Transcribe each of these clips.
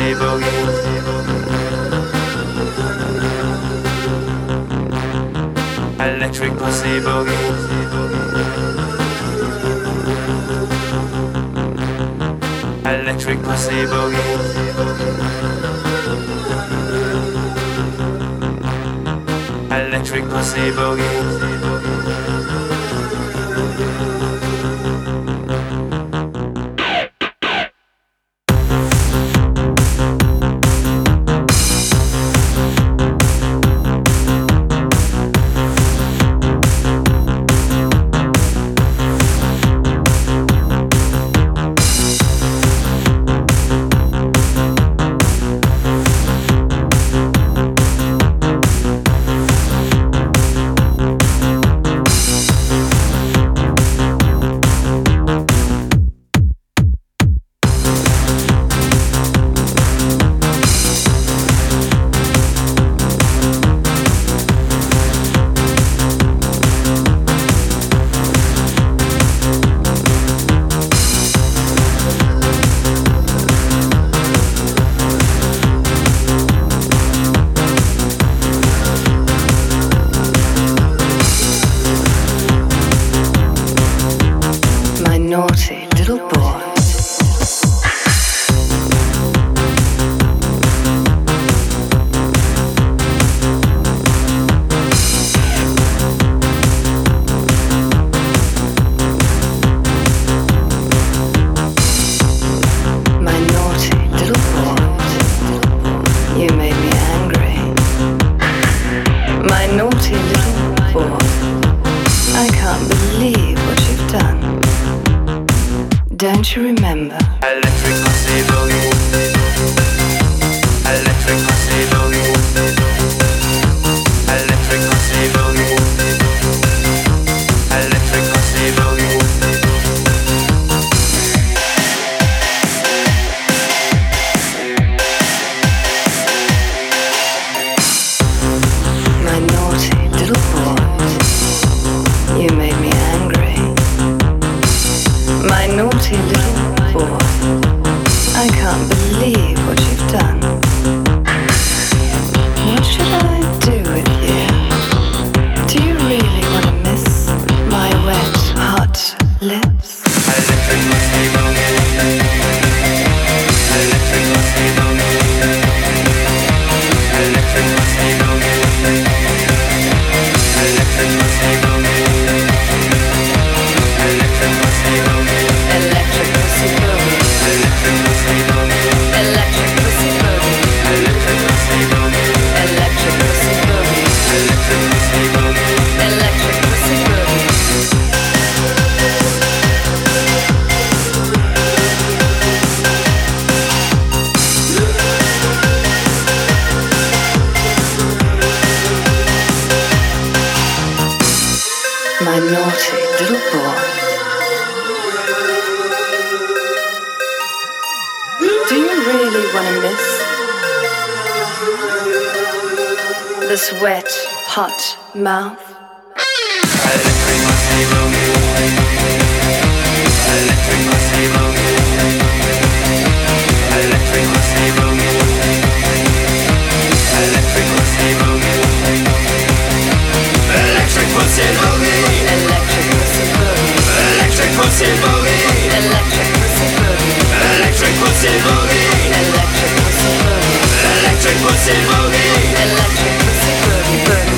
pussy boogie. Electric pussy boogie. Electric pussy boogie. Electric pussy boogie. Don't you remember? Electric pussy boogie. Electric pussy boogie. Electric pussy boogie. Electric pussy boogie. My naughty little boy, you made me angry. My naughty little boy, I can't believe what you've done. What should I do with you? Do you really want to miss my wet, hot lips? Electric pussy boogie. Electric pussy boogie. Electric pussy boogie. Electric pussy boogie. Electric pussy boogie. Electric pussy boogie. Electric pussy boogie. Electric pussy boogie. Electric pussy boogie. Electric pussy boogie. Electric pussy boogie. Electric pussy boogie. My naughty little boy. Do you really want to miss this wet, hot mouth? Electric pussy boogie. Electric pussy boogie. Electric pussy boogie. Electric pussy boogie. Electric pussy boogie. Electric pussy boogie. Electric pussy boogie. Electric pussy boogie. Electric pussy boogie. Electric pussy boogie. Electric pussy boogie. Electric pussy boogie. Boogie.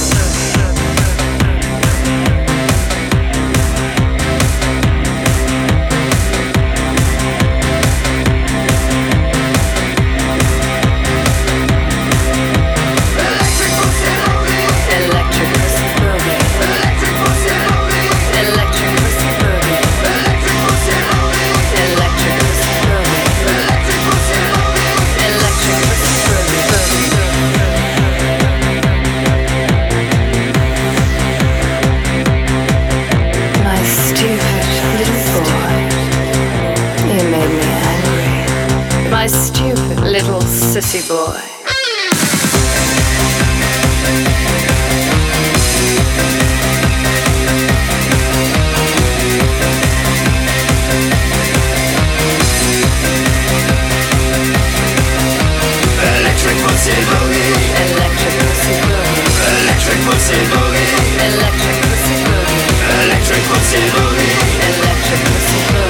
Electric pussy boogie. Electric pussy boogie. Electric pussy boogie. Electric pussy boogie. Electric pussy boogie. Electric pussy boogie. Electric pussy boogie. My stupid little boy, you made me angry. My stupid little sissy boy. boogie. Electric pussy boogie. Electric pussy boogie. Electric pussy boogie.